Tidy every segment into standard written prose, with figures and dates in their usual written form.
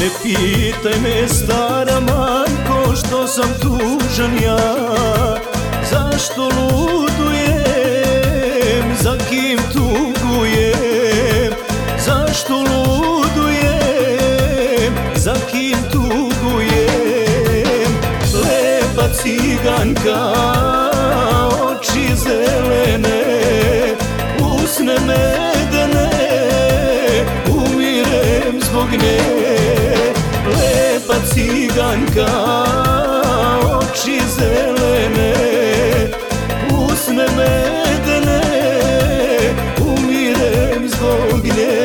Ne pitaj me stara majko što sam tužan ja, zašto ludujem, za kim tugujem, zašto ludujem, za kim tugujem. Lepa ciganka, oči zelene, usne medene, umirem zbog nje. Lepa ciganka, oči zelene, usne medene, umirem zbog nje.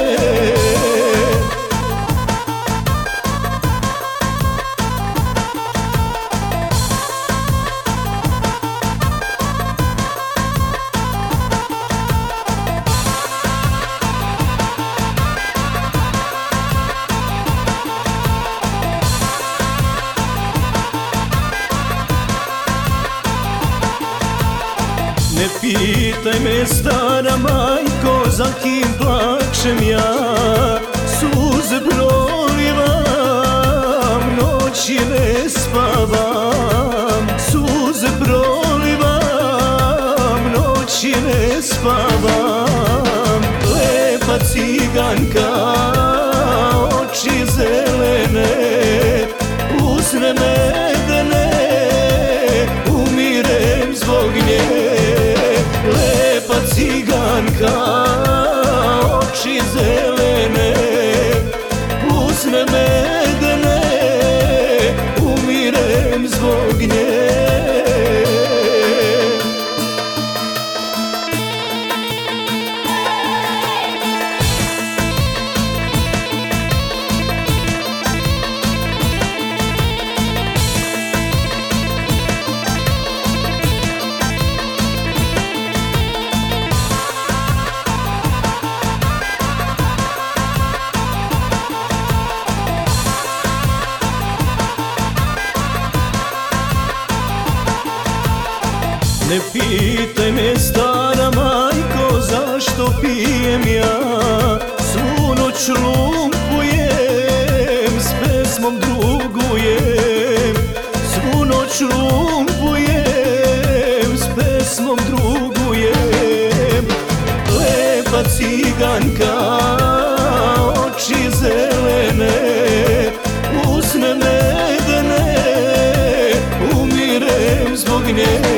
Ne pitaj me stara majko, za kim plačem ja, suze prolivam, noći ne spavam, suze prolivam, noći ne spavam. Lepa ciganka, oči zelene, usne medene, umirem zbog nje. Lepa ciganka, oči zelene, usne medene, umirem zbog nje. Ne pitaj me stara majko, zašto pijem ja, svu noć lumpujem, s pesmom drugujem, svu noć lumpujem, s pesmom drugujem. Lepa ciganka, oči zelene, usne medene, umirem zbog nje.